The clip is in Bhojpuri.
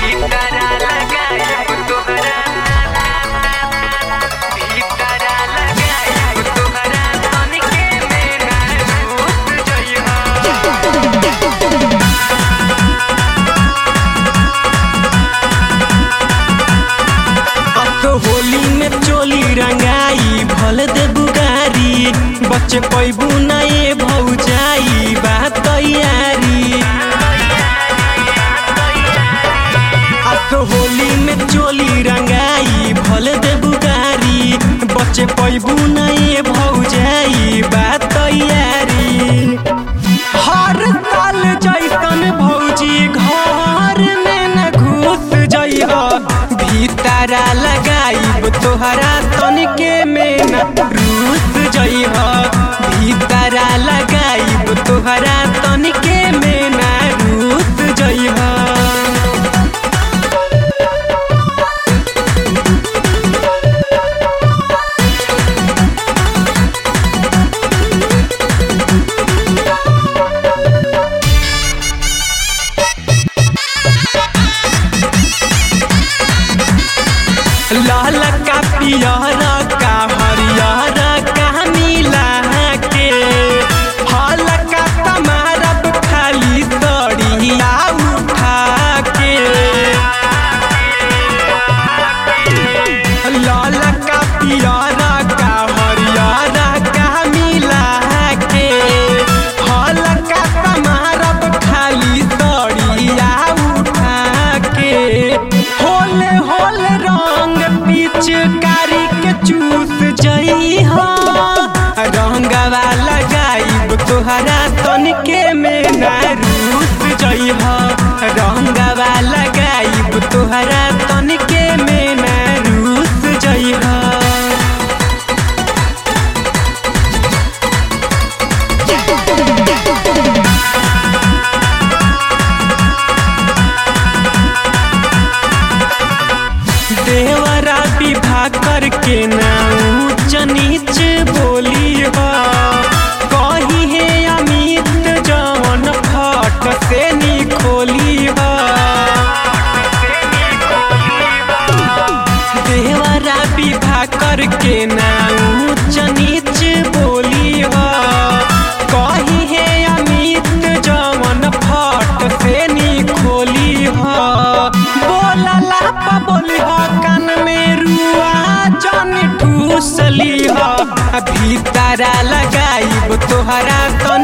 भीतरा लगाइब तोहरा भीतरा लगाइब तोहरा तनिके में ना घुस जइहा। होली में चोली रंगाई भल दे बुगारी बच्चे पैबू ना ये भौजाई बात तैयारी। अब तो होली में चोली रंगाई भल दे बुगारी बच्चे पैबू ना ये भौजाई बात तैयारी। हर साल जैसन भौजी घर में न घुस जइहा भीतरा लगाइब तोहरा तनिके में न रूस जइहा। भीतरा लगाइब तोहरा तनिके में न रूस जइहा। लाल का पियर का हरियर का नीला के हल का तमारब खाली तड़िया उठा के। लाल का पियर का हरियर का नीला के हल का तमारब खाली तड़िया उठा के। होले होले रंग पिचकारी के चूस जइहा रंगवा लगाइब तोहरा तनिके में ना रूस जइहा। रंगवा लगाइब तोहरा तनिके में ना रूस जइहा। देवरा विवाह करके ना ऊंच नीच बोली हो कही है अमित जवन फट से निखोली हो। देवरा विवाह करके ना ऊंच नीच बोली हो कही है अमित जवन फट से निखोली हो। बोलला पा बोली हो कान में रुआ जन ठूसली हो भीतरा लगाइब तोहरा तो